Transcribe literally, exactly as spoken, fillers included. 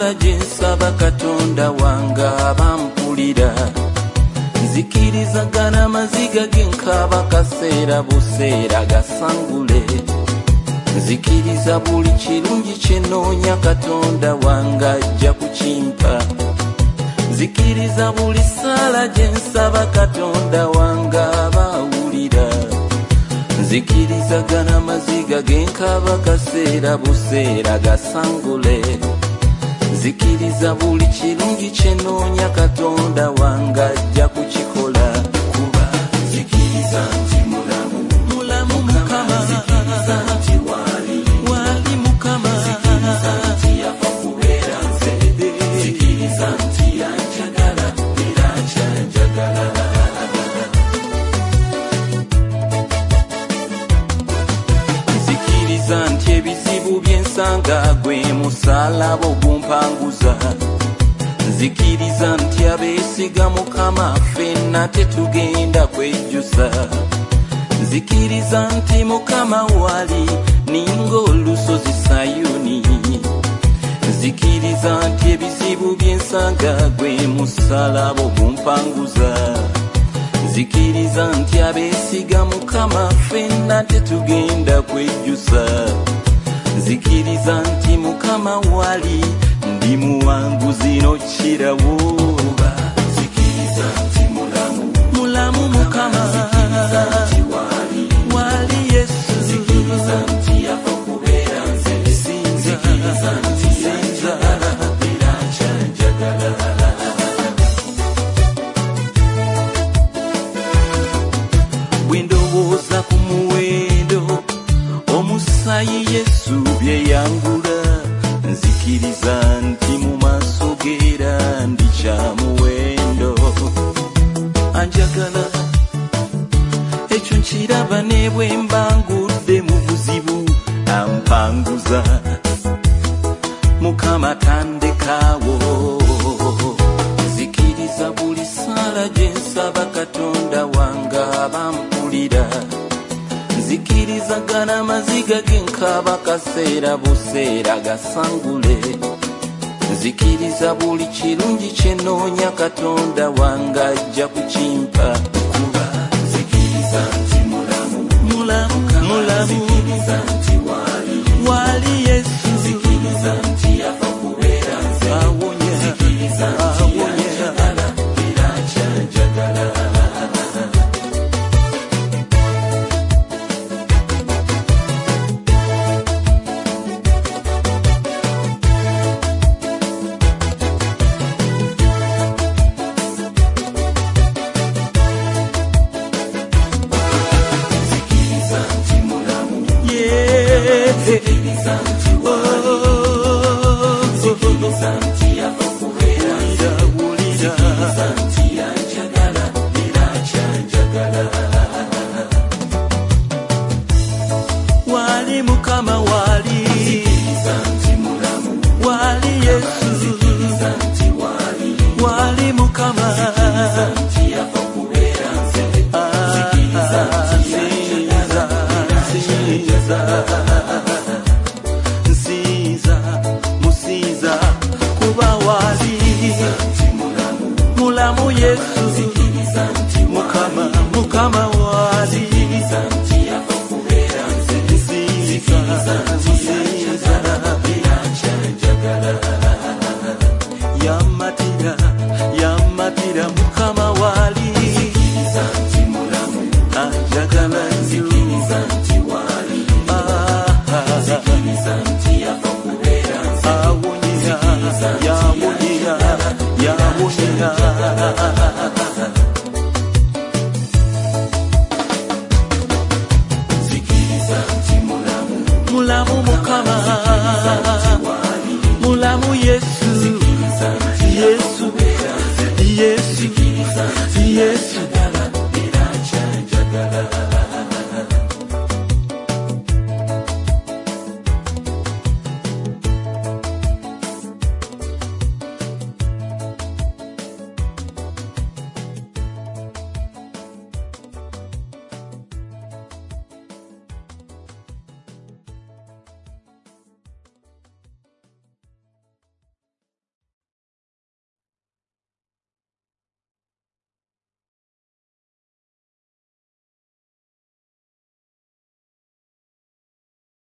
sala jinsaba Katonda wanga bampulira. Nzikirizagana maziga genkaba kaseera buseera gasangule. Nzikiriza buli kirungi kyenoonya Katonda wanga ajja kukimpa. Nzikiriza buli sala jensaba Katonda wanga bawulira. Nzikirizagana maziga genkaba kaseera buseera gasangule. Nzikiriza buli kirungi kyenoonya Katonda wanga ajja kukikola. Kuba nzikiriza nti mulamu, mulamu Mukama. Nzikiriza nti wali, wali Mukama. Nzikiriza nti yafa kubeera nze. Nzikiriza nti yanjagala era akyanjagala. Nzikiriza nti ebizibu byensanga gwe musalaba ogumpanguza. Nzikiriza nti abeesiga Mukama ffenna tetugenda kwejjusa. Nzikiriza nti Mukama wali ninga olusozi Sayuni. Nzikiriza nti ebizibu byensanga gwe musalaba ogumpanguza. Nzikiriza nti abeesiga Mukama ffenna tetugenda kwejjusa. Nzikiriza nti Mukama wali ndi muwanguzi n'okirawo. Nzikiriza nti mulamu, mulamu Mukama. Nzikiriza nti wali, wali Yesu. Nzikiriza nti yafa kubeera nze. Nzikiriza nti yanjagala era akyanjagala. Bwe ndowooza ku muwendo omusaayi Yesu bye yangula, nzikiriza nti mu maaso geera ndi kya muwendo. Anjagala ekyo nkiraba ne bwe mbangudde mu buzibu ampanguza. Mukama tandekaawo. Nzikiriza buli sala gyensaba Katonda wanga bampulira. Nzikirizagana maziga genkaba kaseera buseera gasangule. Nzikiriza buli kirungi kyenoonya Katonda wanga ajja kukimpa. Kuba nzikiriza nti mulamu, mulamu, mulamu. Nzikiriza nti wali, wali Yesu. Nzikiriza nti yafa kubeera nze. Awonya, nzikiriza nti yanjagala era akyanjagala. Nzikiriza nti wali, nzikiriza nti yafa kubeera nze. Nzikiriza nti yanjagala era akyanjagala. Wali Mukama wali. Nzikiriza nti mulamu, wali Yesu. Nzikiriza nti wali, wali Mukama. Nzikiriza nti yafa kubeera nze. Nzikiriza nti yanjagala era akyanjagala. Mulamu Yesu. Mukama, Mukama wali. Nzikiriza nti yafa kubeera nze. Nzikiriza nti yanjagala era akyanjagala. Yamatira, yamatira Mukama wali. Nzikiriza nti mulamu, anjagala nnyo. Nzikiriza nti wali, nzikiriza nti yafa kubeera nze. Awonyera, yawonyera, yawonyera.